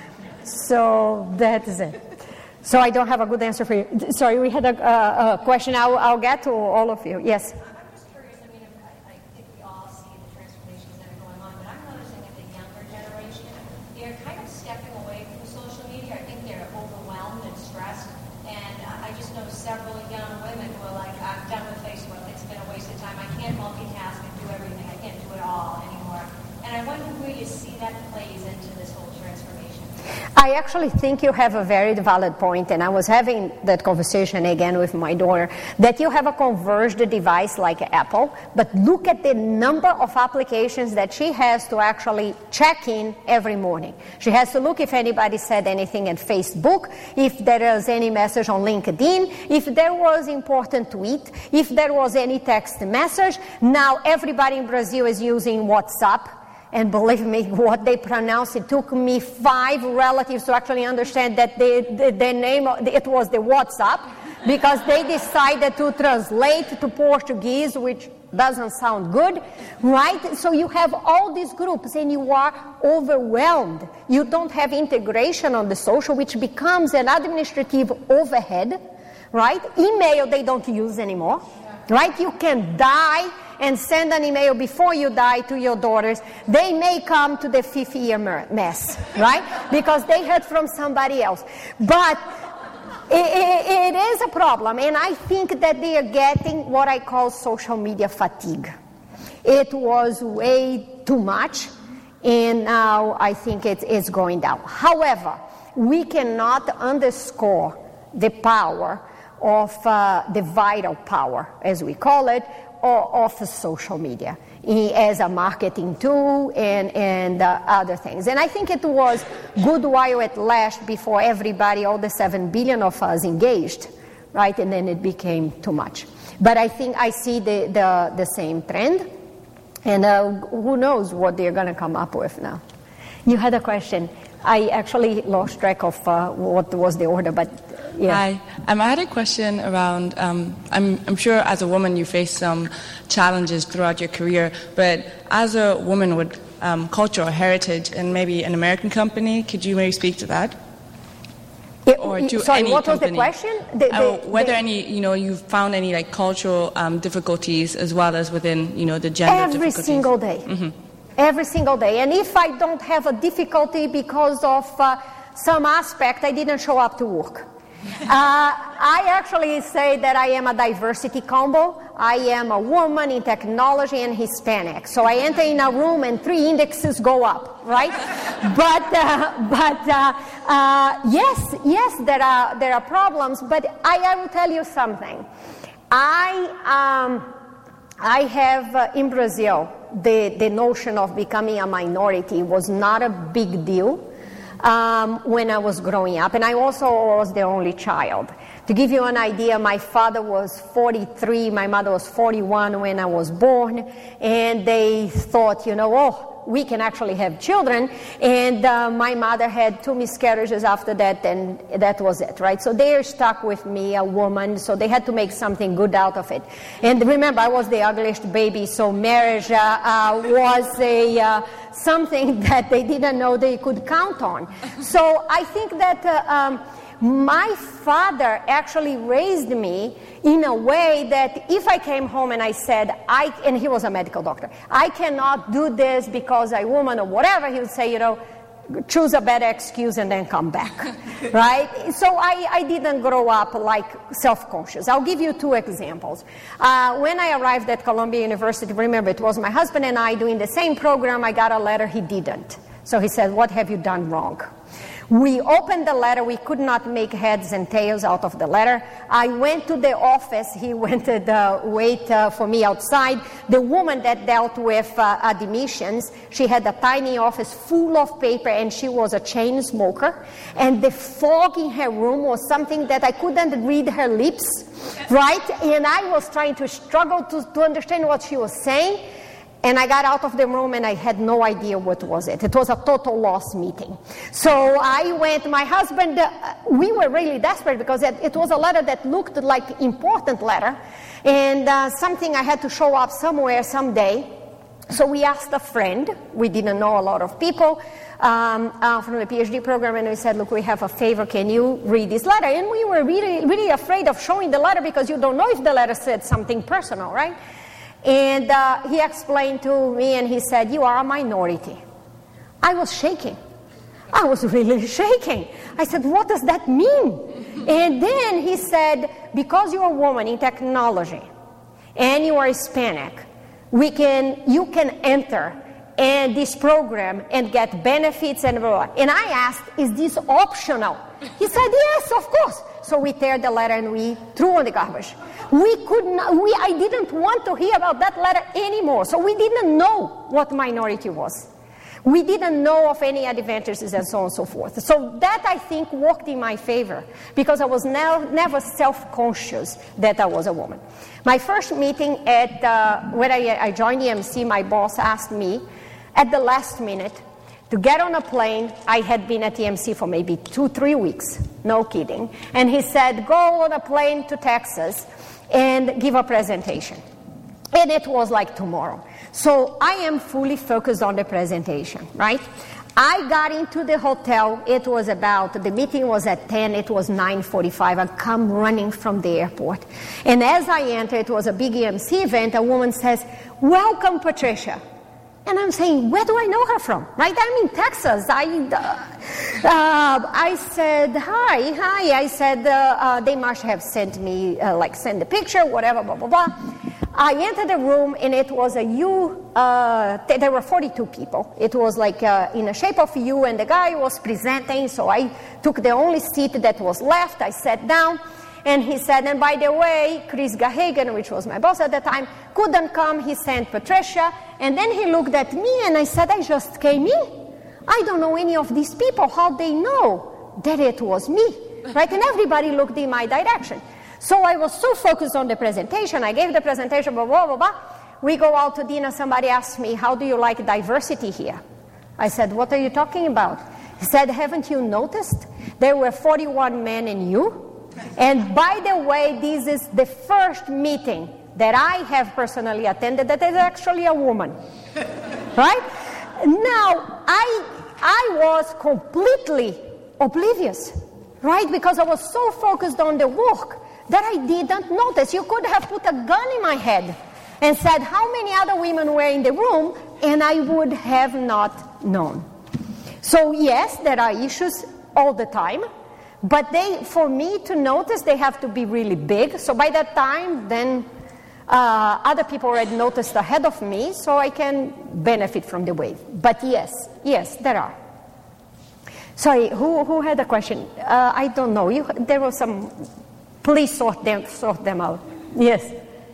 Speaker 1: So that is it. So I don't have a good answer for you. Sorry, we had a question. I'll get to all of you. Yes?
Speaker 3: I'm just curious. I mean, I think we all see the transformations that are going on, but I'm noticing that the younger generation, they're kind of stepping away from social media. I think they're overwhelmed and stressed, and I just know several young women who are like, I'm done with Facebook. It's been a waste of time. I can't multitask and do everything. I can't do it all anymore. And I wonder where you see that plays into this whole transformation.
Speaker 1: I actually think you have a very valid point, and I was having that conversation again with my daughter, that you have a converged device like Apple, but look at the number of applications that she has to actually check in every morning. She has to look if anybody said anything in Facebook, if there is any message on LinkedIn, if there was important tweet, if there was any text message. Now everybody in Brazil is using WhatsApp. And believe me, what they pronounce, it took me 5 relatives to actually understand that the name, it was the WhatsApp, because they decided to translate to Portuguese, which doesn't sound good, right? So you have all these groups and you are overwhelmed. You don't have integration on the social, which becomes an administrative overhead, right? Email they don't use anymore, right? You can die and send an email before you die to your daughters. They may come to the 5th year mess, right? Because they heard from somebody else. But it is a problem, and I think that they are getting what I call social media fatigue. It was way too much, and now I think it's going down. However, we cannot underscore the power of the vital power, as we call it, of social media as a marketing tool and other things. And I think it was good while it lasted before everybody, all the 7 billion of us engaged, right? And then it became too much. But I think I see the same trend, and who knows what they're going to come up with now. You had a question. I actually lost track of what was the order, but yeah.
Speaker 4: Hi. I had a question around, I'm sure as a woman you face some challenges throughout your career, but as a woman with cultural heritage and maybe an American company, could you maybe speak to that? Or to
Speaker 1: sorry,
Speaker 4: any
Speaker 1: what
Speaker 4: company?
Speaker 1: was the question?
Speaker 4: Whether any, you've found any like cultural difficulties as well as within, the gender
Speaker 1: Every
Speaker 4: difficulties.
Speaker 1: single day.
Speaker 4: Mm-hmm.
Speaker 1: Every single day. And if I don't have a difficulty because of some aspect, I didn't show up to work. I actually say that I am a diversity combo. I am a woman in technology and Hispanic. So I enter in a room and 3 indexes go up, right? but yes, there are problems. But I will tell you something. I have in Brazil the notion of becoming a minority was not a big deal. When I was growing up, and I also was the only child. To give you an idea, my father was 43, my mother was 41 when I was born, and they thought, we can actually have children, and my mother had 2 miscarriages after that, and that was it, right? So they are stuck with me, a woman, so they had to make something good out of it. And remember, I was the ugliest baby, so marriage was something that they didn't know they could count on. So I think that my father actually raised me in a way that if I came home and I said, and he was a medical doctor, I cannot do this because I'm a woman or whatever, he would say, choose a better excuse and then come back, right? So I didn't grow up like self-conscious. I'll give you 2 examples. When I arrived at Columbia University, remember, it was my husband and I doing the same program. I got a letter, he didn't. So he said, what have you done wrong? We opened the letter. We could not make heads and tails out of the letter. I went to the office. He went to wait for me outside. The woman that dealt with admissions, she had a tiny office full of paper, and she was a chain smoker. And the fog in her room was something that I couldn't read her lips, right? And I was trying to struggle to understand what she was saying. And I got out of the room and I had no idea what was it. It was a total loss meeting. So I went, my husband, we were really desperate because it was a letter that looked like important letter and something I had to show up somewhere someday. So we asked a friend, we didn't know a lot of people from the PhD program, and we said, look, we have a favor, can you read this letter? And we were really, really afraid of showing the letter because you don't know if the letter said something personal, right? And he explained to me, and he said, you are a minority. I was shaking. I was really shaking. I said, what does that mean? And then he said, because you're a woman in technology and you are Hispanic, you can enter this program and get benefits and blah, blah. And I asked, is this optional? He said, yes, of course. So we tear the letter and we threw on the garbage. I didn't want to hear about that letter anymore. So we didn't know what minority was. We didn't know of any advantages and so on and so forth. So that, I think, worked in my favor because I was never self-conscious that I was a woman. My first meeting when I joined EMC, my boss asked me at the last minute to get on a plane. I had been at EMC for maybe 2-3 weeks, no kidding. And he said, go on a plane to Texas and give a presentation. And it was like tomorrow. So I am fully focused on the presentation, right? I got into the hotel. The meeting was at 10. It was 9:45. I come running from the airport. And as I entered, it was a big EMC event. A woman says, welcome, Patricia. And I'm saying, where do I know her from? Right? I'm in Texas. I said, hi. I said, they must have sent me, send the picture, whatever, blah, blah, blah. I entered the room, and it was there were 42 people. It was like in a shape of U, and the guy was presenting, so I took the only seat that was left. I sat down, And he said, and by the way, Chris Gahagan, which was my boss at the time, couldn't come. He sent Patricia. And then he looked at me and I said, I just came in. I don't know any of these people. How they know that it was me? Right? And everybody looked in my direction. So I was so focused on the presentation. I gave the presentation, blah, blah, blah, blah. We go out to dinner. Somebody asked me, how do you like diversity here? I said, what are you talking about? He said, haven't you noticed? There were 41 men and you. And by the way, this is the first meeting that I have personally attended that is actually a woman. Right? Now, I was completely oblivious. Right? Because I was so focused on the work that I didn't notice. You could have put a gun in my head and said how many other women were in the room, and I would have not known. So yes, there are issues all the time, but for me to notice, they have to be really big. So by that time, then other people already noticed ahead of me, so I can benefit from the wave. But yes, there are. Sorry, who had a question? I don't know. There was some. Please sort them out. Yes.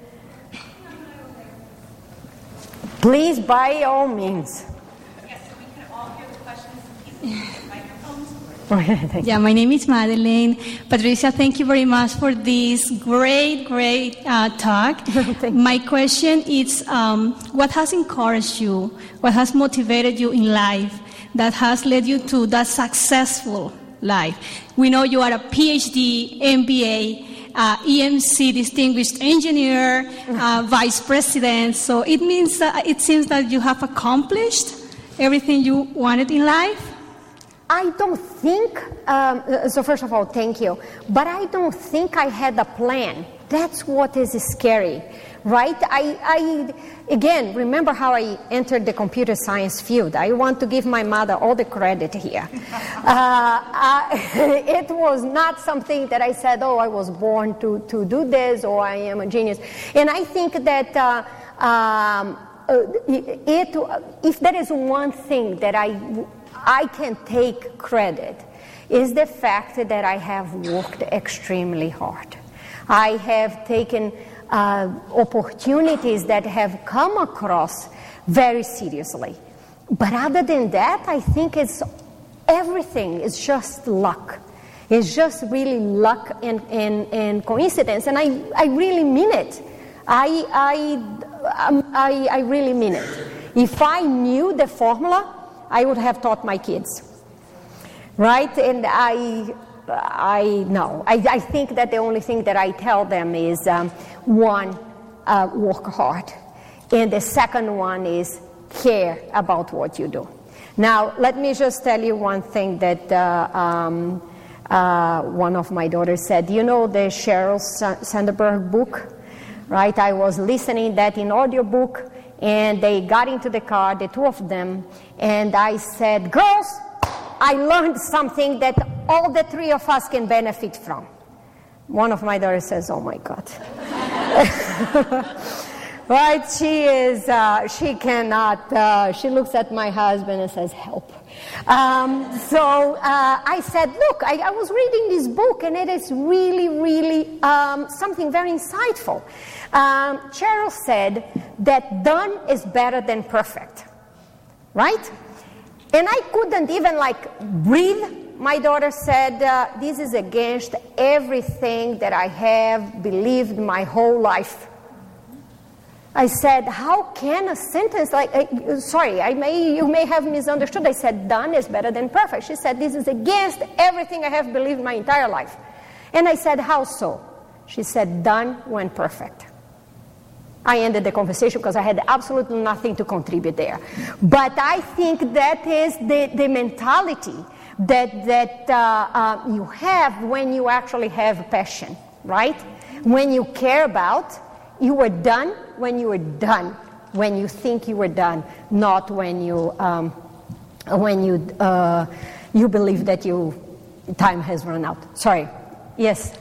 Speaker 1: Please, by all means.
Speaker 5: Yes, so we can all hear the questions. Microphones.
Speaker 6: Yeah, my name is Madeleine. Patricia, thank you very much for this great talk. My question is, what has encouraged you? What has motivated you in life that has led you to that successful life? We know you are a PhD, MBA, EMC distinguished engineer, vice president. So it means it seems that you have accomplished everything you wanted in life.
Speaker 1: I don't think, so first of all, thank you, but I don't think I had a plan. That's what is scary, right? I again, remember how I entered the computer science field. I want to give my mother all the credit here. It was not something that I said, oh, I was born to do this, or I am a genius. And I think that if there is one thing that I can take credit, is the fact that I have worked extremely hard. I have taken opportunities that have come across very seriously. But other than that, I think everything is just luck. It's just really luck and coincidence. And I really mean it. I really mean it. If I knew the formula, I would have taught my kids. Right? And I think that the only thing that I tell them is, one, work hard. And the second one is care about what you do. Now, let me just tell you one thing that one of my daughters said. You know the Sheryl Sandberg book? Right? I was listening that in audiobook, and they got into the car, the two of them, and I said, girls, I learned something that all the three of us can benefit from. One of my daughters says, oh my God. Right? She cannot, she looks at my husband and says, help. So I said, look, I was reading this book, and it is really, really something very insightful. Cheryl said that done is better than perfect. Right? And I couldn't even breathe. My daughter said, this is against everything that I have believed my whole life. I said, how can a sentence you may have misunderstood. I said, done is better than perfect. She said, this is against everything I have believed my entire life. And I said, how so? She said, done when perfect. I ended the conversation because I had absolutely nothing to contribute there. But I think that is the mentality that you have when you actually have passion, right? When you care about, you were done when you were done, when you think you were done, not when you believe that time has run out. Sorry. Yes.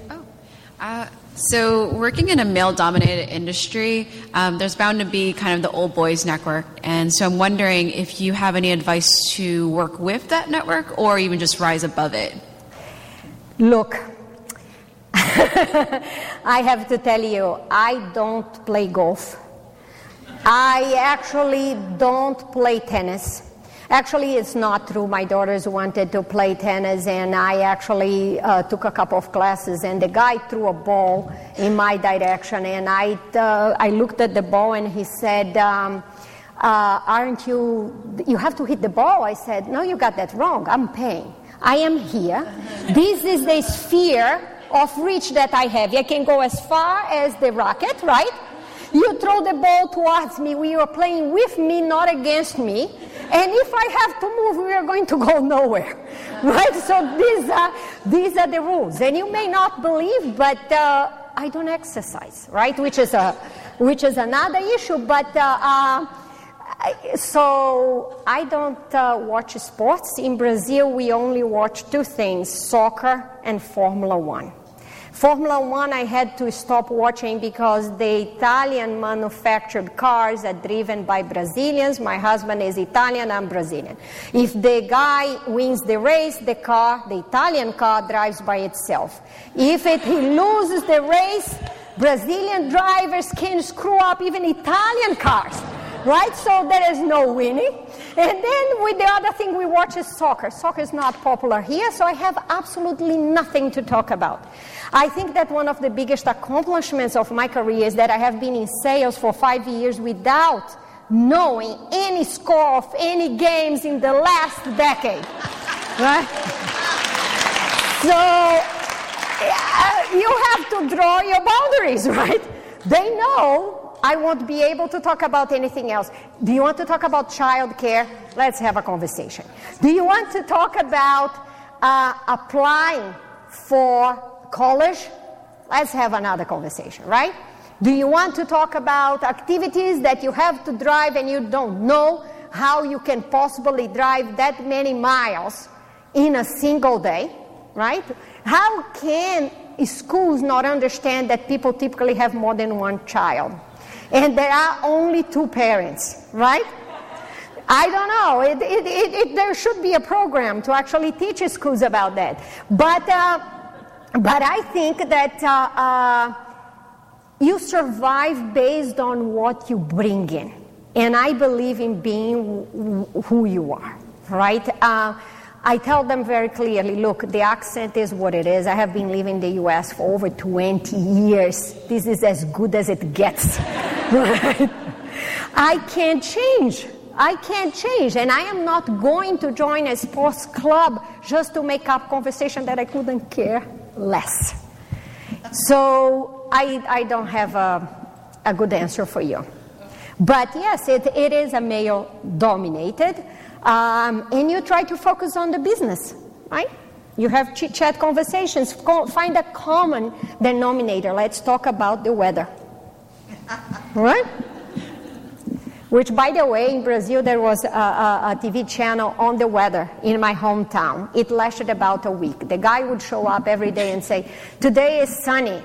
Speaker 7: So working in a male-dominated industry, there's bound to be kind of the old boys network. And so I'm wondering if you have any advice to work with that network or even just rise above it.
Speaker 1: Look, I have to tell you, I don't play golf. I actually don't play tennis. Actually, it's not true. My daughters wanted to play tennis, and I actually took a couple of classes, and the guy threw a ball in my direction, and I looked at the ball, and he said, aren't you have to hit the ball? I said, no, you got that wrong. I'm paying. I am here. This is the sphere of reach that I have. I can go as far as the racket, right? You throw the ball towards me. We are playing with me, not against me. And if I have to move, we are going to go nowhere, right? So these are the rules. And you may not believe, but I don't exercise, right? Which is another issue. But so I don't watch sports. In Brazil, we only watch two things: soccer and Formula One. Formula One I had to stop watching because the Italian manufactured cars are driven by Brazilians. My husband is Italian, I'm Brazilian. If the guy wins the race, the Italian car drives by itself. If he loses the race, Brazilian drivers can screw up even Italian cars. Right? So there is no winning. And then with the other thing we watch is soccer. Soccer is not popular here, so I have absolutely nothing to talk about. I think that one of the biggest accomplishments of my career is that I have been in sales for 5 years without knowing any score of any games in the last decade. Right? So you have to draw your boundaries, right? They know I won't be able to talk about anything else. Do you want to talk about child care? Let's have a conversation. Do you want to talk about applying for college? Let's have another conversation, right? Do you want to talk about activities that you have to drive and you don't know how you can possibly drive that many miles in a single day, right? How can schools not understand that people typically have more than one child? And there are only two parents, right? I don't know. There should be a program to actually teach schools about that. But I think that you survive based on what you bring in. And I believe in being who you are, right? I tell them very clearly, look, the accent is what it is. I have been living in the U.S. for over 20 years. This is as good as it gets. Right? I can't change. And I am not going to join a sports club just to make up conversation that I couldn't care less. So I don't have a good answer for you. But yes, it is a male-dominated. And you try to focus on the business, right? You have chit-chat conversations. Find a common denominator. Let's talk about the weather. Right? Which, by the way, in Brazil, there was a TV channel on the weather in my hometown. It lasted about a week. The guy would show up every day and say, today is sunny.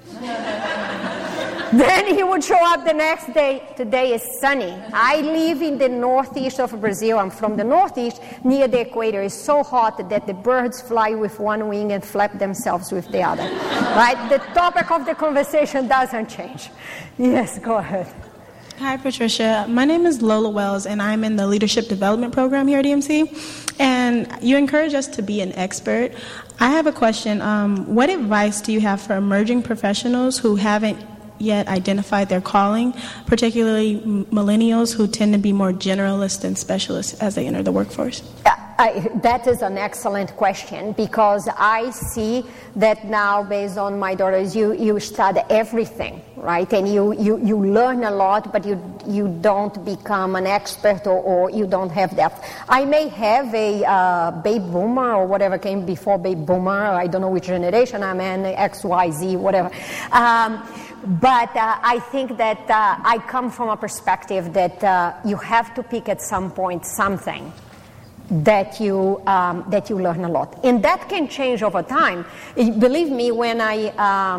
Speaker 1: Then he would show up the next day, today is sunny. I live in the northeast of Brazil. I'm from the northeast, near the equator. It's so hot that the birds fly with one wing and flap themselves with the other. Right? The topic of the conversation doesn't change. Yes, go ahead.
Speaker 8: Hi, Patricia. My name is Lola Wells, and I'm in the Leadership Development Program here at EMC. And you encourage us to be an expert. I have a question. What advice do you have for emerging professionals who haven't yet identified their calling, particularly millennials who tend to be more generalist than specialists as they enter the workforce?
Speaker 1: That is an excellent question, because I see that now, based on my daughters, you study everything, right? And you learn a lot, but you don't become an expert, or you don't have depth. I may have a baby boomer or whatever came before baby boomer. I don't know which generation I'm in, X, Y, Z, whatever. But I think that I come from a perspective that you have to pick at some point something that you learn a lot, and that can change over time. Believe me, when I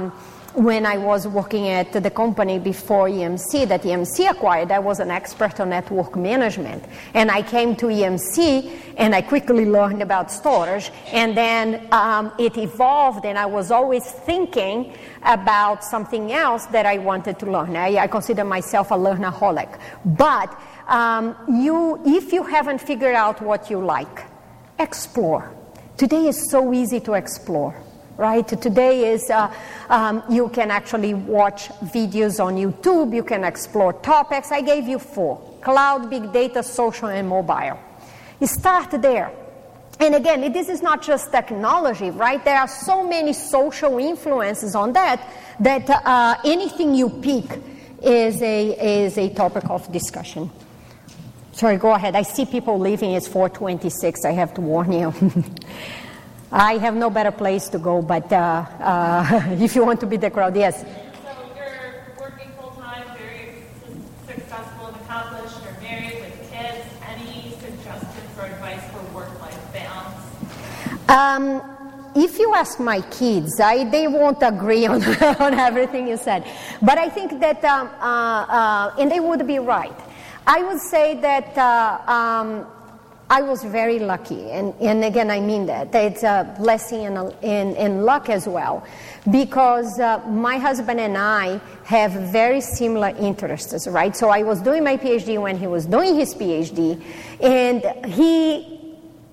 Speaker 1: when I was working at the company before EMC that EMC acquired, I was an expert on network management. And I came to EMC and I quickly learned about storage. And then it evolved, and I was always thinking about something else that I wanted to learn. I consider myself a learnaholic. But if you haven't figured out what you like, explore. Today is so easy to explore. Right? Today is, you can actually watch videos on YouTube, you can explore topics. I gave you 4: cloud, big data, social, and mobile. You start there. And again, this is not just technology, right? There are so many social influences on that anything you pick is a topic of discussion. Sorry, go ahead. I see people leaving. It's 4:26. I have to warn you. I have no better place to go, but if you want to beat the crowd, yes.
Speaker 5: So you're working full-time, very successful and accomplished, you're married with kids. Any suggestions or advice for work-life balance?
Speaker 1: If you ask my kids, they won't agree on everything you said. But I think that, and they would be right. I would say that I was very lucky, and again, I mean that. It's a blessing and luck as well, because my husband and I have very similar interests, right? So I was doing my PhD when he was doing his PhD, and he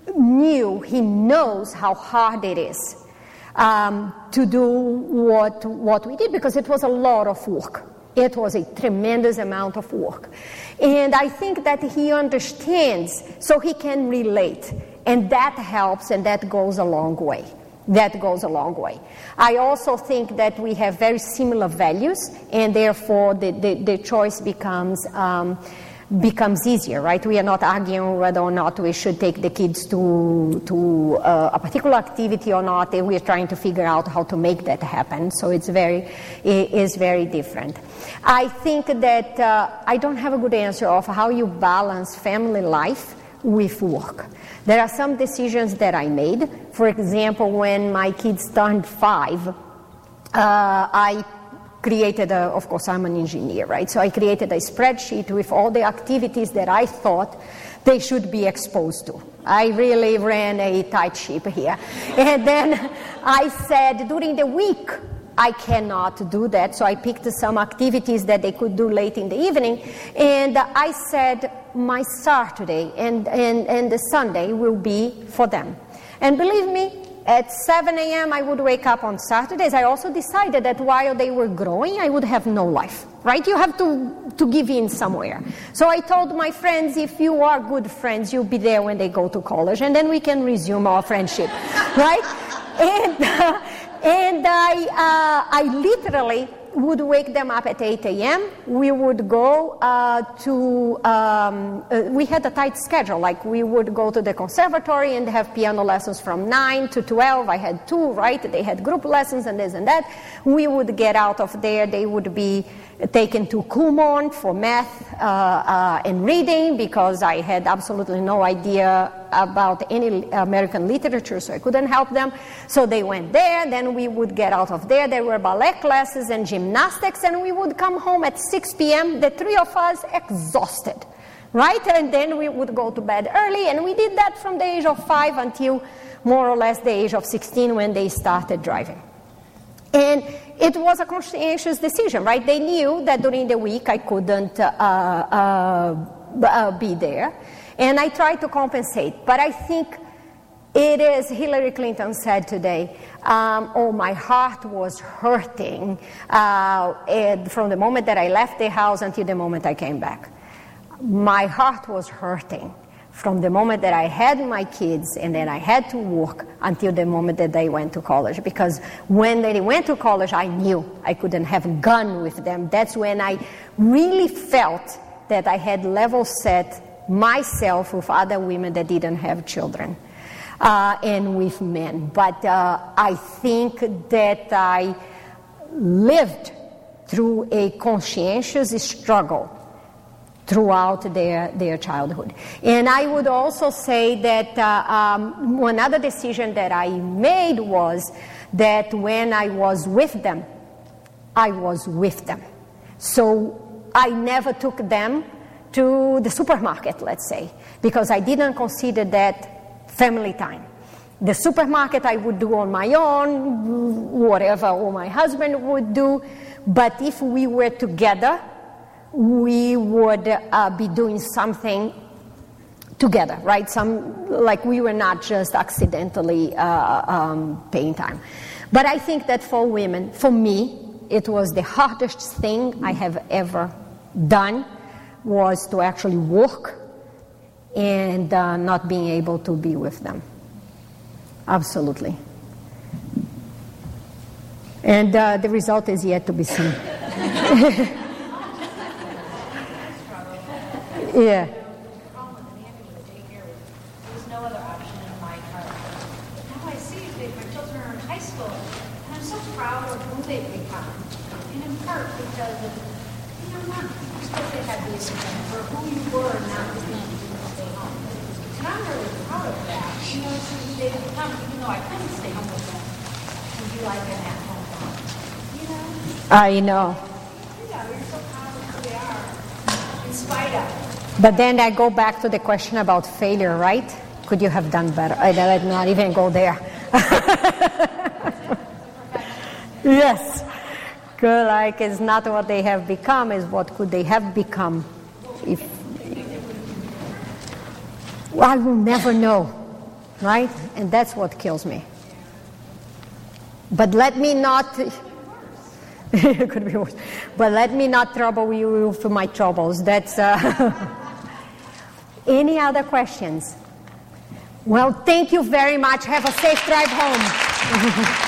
Speaker 1: knows how hard it is to do what we did, because it was a lot of work. It was a tremendous amount of work. And I think that he understands, so he can relate. And that helps, and that goes a long way. That goes a long way. I also think that we have very similar values, and therefore the choice becomes easier, right? We are not arguing whether or not we should take the kids to a particular activity or not. We are trying to figure out how to make that happen. So it is very different. I think that I don't have a good answer of how you balance family life with work. There are some decisions that I made. For example, when my kids turned 5, I created of course I'm an engineer, right? So I created a spreadsheet with all the activities that I thought they should be exposed to. I really ran a tight ship here. And then I said, during the week, I cannot do that. So I picked some activities that they could do late in the evening. And I said, my Saturday and the Sunday will be for them. And believe me, at 7 a.m. I would wake up on Saturdays. I also decided that while they were growing, I would have no life, right? You have to give in somewhere. So I told my friends, if you are good friends, you'll be there when they go to college, and then we can resume our friendship, right? And I literally would wake them up at 8 a.m. We would go we had a tight schedule. Like we would go to the conservatory and have piano lessons from 9 to 12. I had 2, right? They had group lessons and this and that. We would get out of there. They would be taken to Kumon for math and reading, because I had absolutely no idea about any American literature, so I couldn't help them. So they went there. Then we would get out of there. There were ballet classes and gymnastics, and we would come home at 6 p.m., the 3 of us exhausted, right? And then we would go to bed early, and we did that from the age of 5 until more or less the age of 16 when they started driving. And it was a conscientious decision, right? They knew that during the week I couldn't be there, and I tried to compensate. But I think it is, Hillary Clinton said today, my heart was hurting from the moment that I left the house until the moment I came back. My heart was hurting from the moment that I had my kids and then I had to work until the moment that they went to college. Because when they went to college, I knew I couldn't have gone with them. That's when I really felt that I had level set myself with other women that didn't have children and with men. But I think that I lived through a conscientious struggle throughout their childhood. And I would also say that one other decision that I made was that when I was with them, I was with them. So I never took them to the supermarket, let's say, because I didn't consider that family time. The supermarket I would do on my own, whatever, or my husband would do, but if we were together, we would be doing something together, right? Like we were not just accidentally paying time. But I think that for women, for me, it was the hardest thing I have ever done, was to actually work and not being able to be with them. Absolutely. And the result is yet to be seen. Yeah.
Speaker 3: For who you were, not just being able to stay home. And I'm really proud of that. You know, so they become, even though I couldn't stay home with them, and be like an at-home mom. You know?
Speaker 1: I know.
Speaker 3: Yeah, we're so proud of who they are, in spite of.
Speaker 1: But then I go back to the question about failure, right? Could you have done better? I'd not even go there. Yes. Like, it's not what they have become, is what could they have become. If well, I will never know, right? And that's what kills me. But let me not it could be worse. But let me not trouble you for my troubles. That's any other questions? Well, thank you very much. Have a safe drive home.